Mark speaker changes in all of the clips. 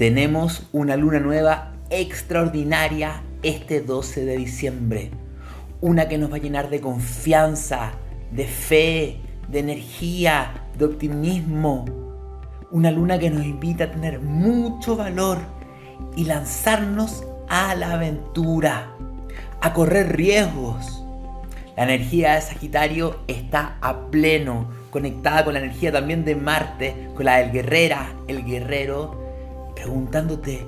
Speaker 1: Tenemos una luna nueva extraordinaria este 12 de diciembre. Una que nos va a llenar de confianza, de fe, de energía, de optimismo. Una luna que nos invita a tener mucho valor y lanzarnos a la aventura, a correr riesgos. La energía de Sagitario está a pleno, conectada con la energía también de Marte, con la del el guerrero, preguntándote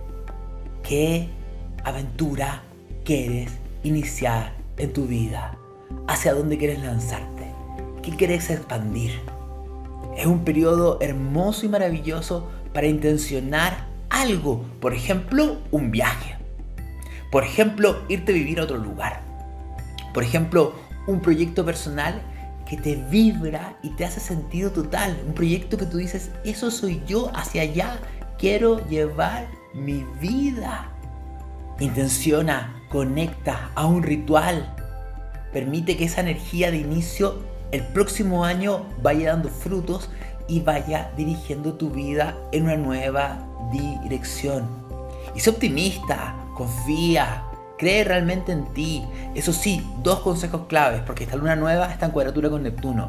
Speaker 1: qué aventura quieres iniciar en tu vida, hacia dónde quieres lanzarte, qué quieres expandir. Es un periodo hermoso y maravilloso para intencionar algo, por ejemplo, un viaje, por ejemplo, irte a vivir a otro lugar, por ejemplo, un proyecto personal que te vibra y te hace sentido total, un proyecto que tú dices, eso soy yo, hacia allá quiero llevar mi vida. Intenciona, conecta a un ritual, permite que esa energía de inicio el próximo año vaya dando frutos y vaya dirigiendo tu vida en una nueva dirección. Y sé optimista, confía, cree realmente en ti. Eso sí, 2 consejos claves, porque esta luna nueva está en cuadratura con Neptuno.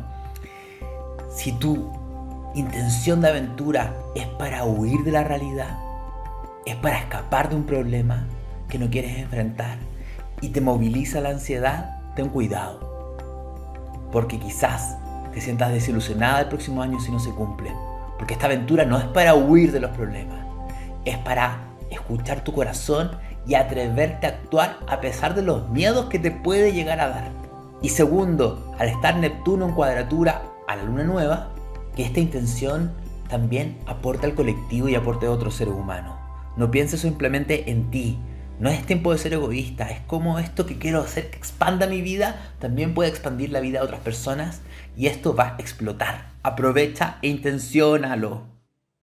Speaker 1: Si tu intención de aventura es para huir de la realidad, es para escapar de un problema que no quieres enfrentar y te moviliza la ansiedad, ten cuidado. Porque quizás te sientas desilusionada el próximo año si no se cumple. Porque esta aventura no es para huir de los problemas, es para escuchar tu corazón y atreverte a actuar a pesar de los miedos que te puede llegar a dar. Y segundo, al estar Neptuno en cuadratura a la luna nueva, que esta intención también aporte al colectivo y aporte a otros seres humanos. No pienses simplemente en ti. No es tiempo de ser egoísta, es como esto que quiero hacer que expanda mi vida, también puede expandir la vida de otras personas y esto va a explotar. Aprovecha e intenciónalo.